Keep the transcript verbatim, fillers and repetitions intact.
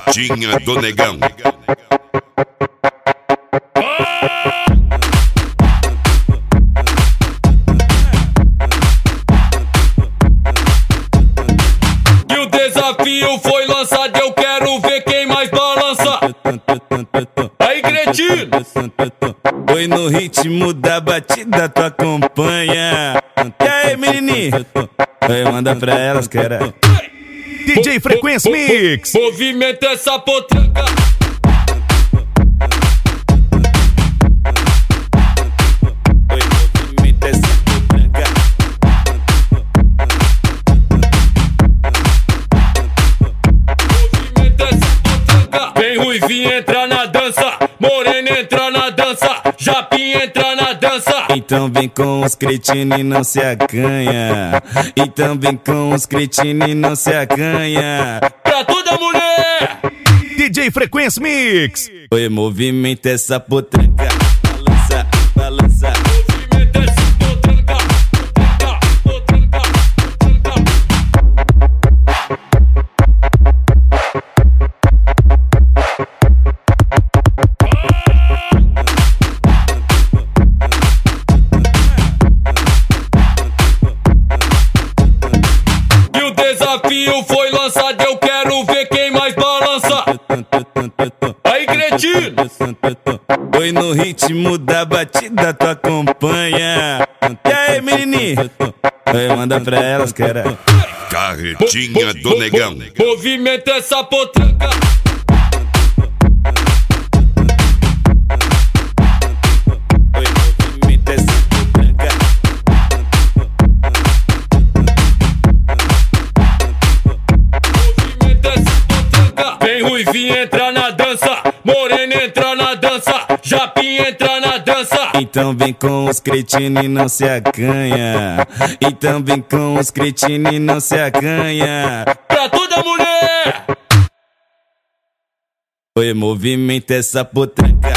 Carretinha do Negão. E o desafio foi lançado, eu quero ver quem mais balança. Aí, Cretino! Foi no ritmo da batida, tu acompanha. E aí, menininho? Vai, manda pra elas, cara. D J Frequência Mix. Movimenta essa potranca. Movimenta essa potranca. Movimenta essa potranca. Vem ruivinha entrar na dança, morena entrar na dança, japinha entrar na dança. Então vem com os cretinos e não se acanha. Então vem com os cretinos e não se acanha. Pra toda mulher! D J Frequência Mix. Oi, movimenta essa potranca. Balança, balança. Movimenta essa potranca, potranca, potranca, potranca. E o desafio foi lançado, eu quero ver quem mais balança. Aí, Cretino! Foi no ritmo da batida, tu acompanha. E aí, menininho? Vai, manda pra elas, cara. Carretinha do Negão. Movimenta essa potranca. Movimenta essa potranca. Movimenta essa potranca. Vem ruivinha entrar na dança, morena entrar na dança, japinha entrar na dança. Então vem com os cretinos e não se acanha. Então vem com os cretinos e não se acanha. Pra toda mulher! Oi, movimenta essa potranca.